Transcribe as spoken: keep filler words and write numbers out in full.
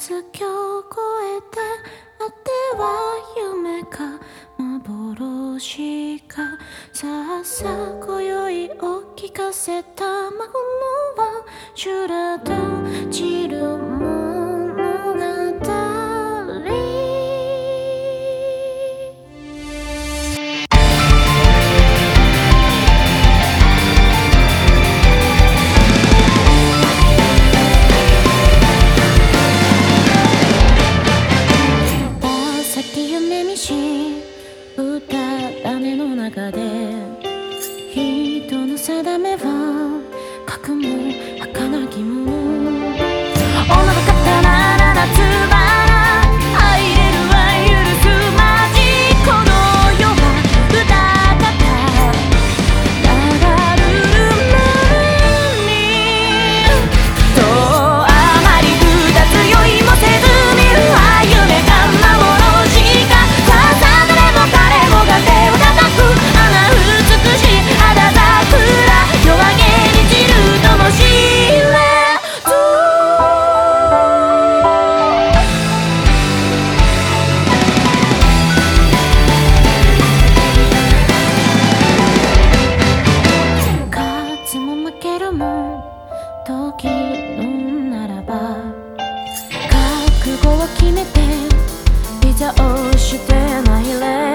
月を越えてあては夢か幻かさあさあ今宵を聞かせた魔法は修羅と散る物語。夢見し歌種の中で人の定めは核も儚きもの女が刀ならつばら愛れるは許すまじこの世は歌方流るるにとあまり二つ酔いもせず見るは夢か幻時のならば覚悟を決めてビザをしてないれ